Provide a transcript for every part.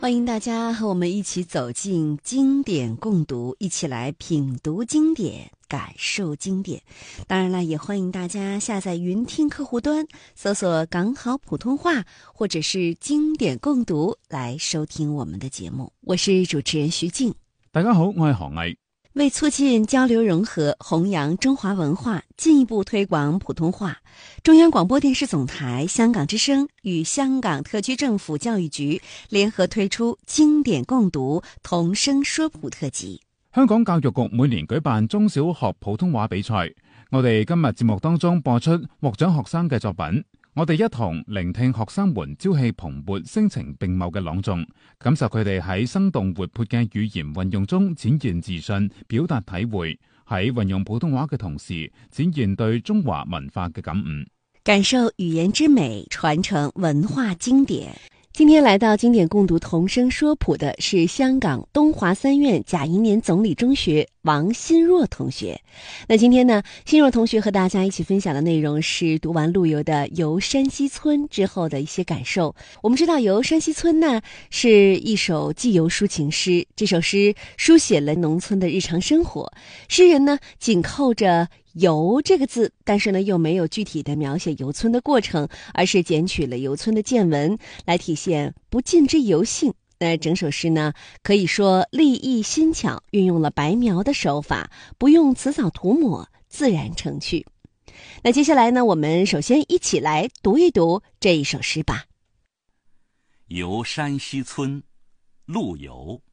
欢迎大家和我们一起走进经典共读，一起来品读经典，感受经典。当然了，也欢迎大家下载云听客户端，搜索港好普通话或者是经典共读来收听我们的节目。我是主持人徐静。 大家好，我係何毅。 为促进交流融合，弘扬中华文化，进一步推广普通话，中央广播电视总台香港之声与香港特区政府教育局联合推出经典共讀同聲說普特輯。 香港教育局每年舉辦中小學普通話比賽，我哋今日節目當中播出獲獎學生嘅作品，我哋一同聆聽學生們朝氣蓬勃、聲情並茂嘅朗誦，感受佢哋喺生動活潑嘅語言運用中展現自信、表達體會，喺運用普通話嘅同時，展現對中華文化嘅感悟， 感受語言之美，傳承文化經典。今天來到經典共讀同聲說普的是香港東華三院賈英年總理中學王新若同學。那今天呢，新若同學和大家一起分享的內容是讀完陸游的《遊山西村》之後的一些感受。我們知道《遊山西村》呢是一首寄遊抒情詩，這首詩書寫了農村的日常生活，詩人呢緊扣着遊這個字，但是呢又沒有具體的描寫遊村的過程，而是揀取了遊村的見聞來體現不盡之遊性。那整首詩呢可以說立意新巧，運用了白描的手法，不用詞藻塗抹，自然成趣。那接下來呢，我們首先一起來讀一讀這一首詩吧。 遊山西村，陸游。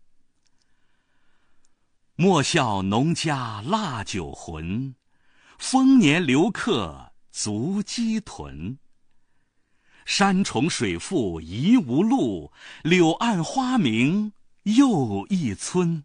莫笑農家臘酒渾，豐年留客足雞豚。山重水複疑無路，柳暗花明又一村。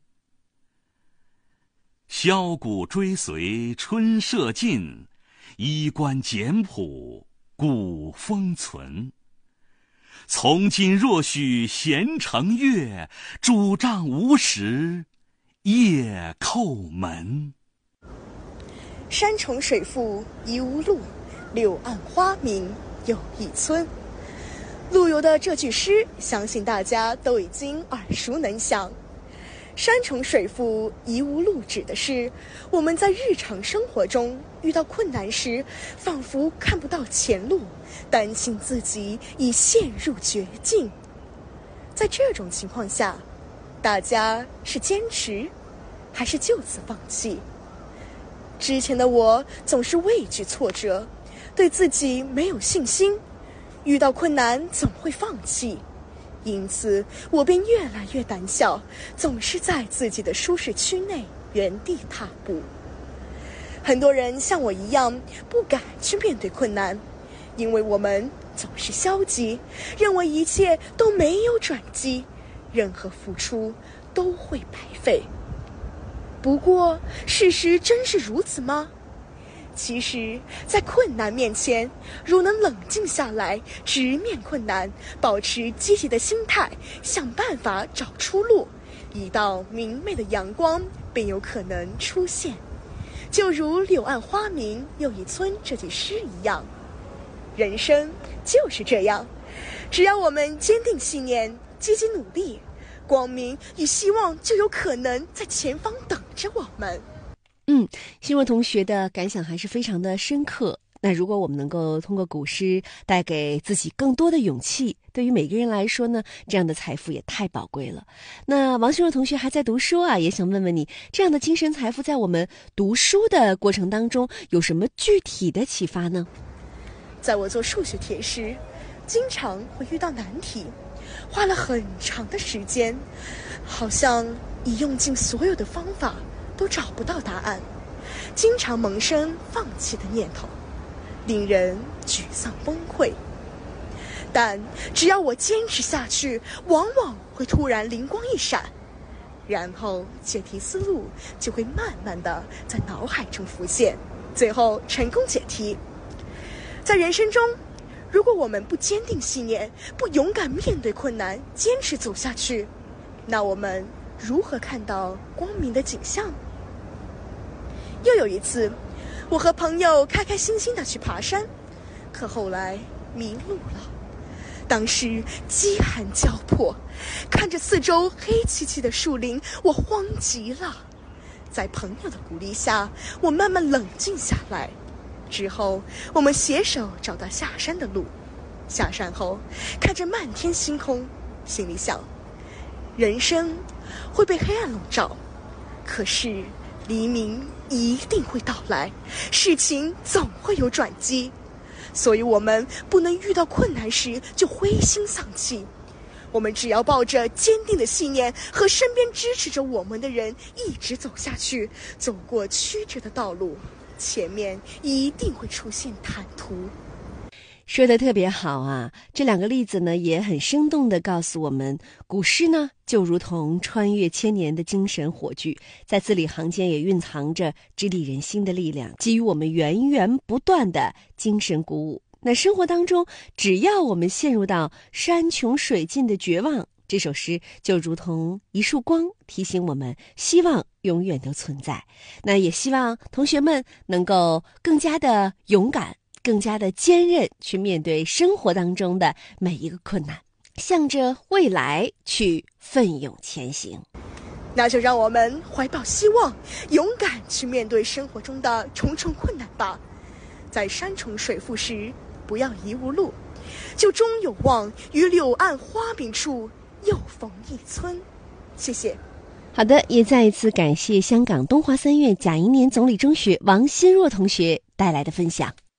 箫鼓追隨春社近，衣冠簡樸古風存。從今若許閒乘月，拄杖無時夜叩門。 山重水複疑無路，柳暗花明又一村。陸游的這句詩，相信大家都已經耳熟能詳。山重水複疑無路指的是我們在日常生活中遇到困難時，仿佛看不到前路，擔心自己已陷入絕境。在這種情況下，大家是堅持還是就此放棄？之前的我總是畏懼挫折，對自己沒有信心，遇到困難總會放棄，因此我便越來越膽小，總是在自己的舒適區內原地踏步。很多人像我一樣不敢去面對困難，因為我們總是消極，認為一切都沒有轉機，任何付出都會白費。不過事實真是如此嗎？其實在困難面前，如能冷靜下來，直面困難，保持積極的心態，想辦法找出路，一道明媚的陽光便有可能出現。就如柳暗花明又一村這句詩一樣，人生就是這樣，只要我們堅定信念，積極努力，光明與希望就有可能在前方等着我們。 新若同學的感想還是非常的深刻。那如果我們能夠通過古詩帶給自己更多的勇氣，對於每個人來說呢，這樣的財富也太寶貴了。那王新若同學還在讀書啊，也想問問你，這樣的精神財富在我們讀書的過程當中有什麼具體的啟發呢？ 在我做數學題時，經常會遇到難題，花了很長的時間，好像已用盡所有的方法都找不到答案，經常萌生放棄的念頭，令人沮喪崩潰。但只要我堅持下去，往往會突然靈光一閃，然後解題思路就會慢慢的在腦海中浮現，最後成功解題。在人生中，如果我們不堅定信念，不勇敢面對困難，堅持走下去，那我們如何看到光明的景象？又有一次，我和朋友開開心心的去爬山，可後來迷路了。 当时饥寒交迫，看着四周黑漆漆的树林，我慌极了。在朋友的鼓励下，我慢慢冷静下来。之后，我们携手找到下山的路。下山后，看着漫天星空，心里想：人生会被黑暗笼罩，可是黎明一定会到来，事情总会有转机。所以我们不能遇到困难时就灰心丧气，我们只要抱着坚定的信念和身边支持着我们的人一直走下去，走过曲折的道路，前面一定会出现坦途。 说得特别好啊！这两个例子呢，也很生动地告诉我们，古诗呢就如同穿越千年的精神火炬，在字里行间也蕴藏着直抵人心的力量，给予我们源源不断的精神鼓舞。那生活当中，只要我们陷入到山穷水尽的绝望，这首诗就如同一束光，提醒我们希望永远都存在。那也希望同学们能够更加的勇敢，更加的坚韧，去面对生活当中的每一个困难，向着未来去奋勇前行。 那就让我们怀抱希望，勇敢去面对生活中的重重困难吧。在山重水复时，不要疑无路，就终有望于柳暗花明处又逢一村。谢谢。 好的，也再一次感谢香港东华三院贾英年总理中学王新若同学带来的分享。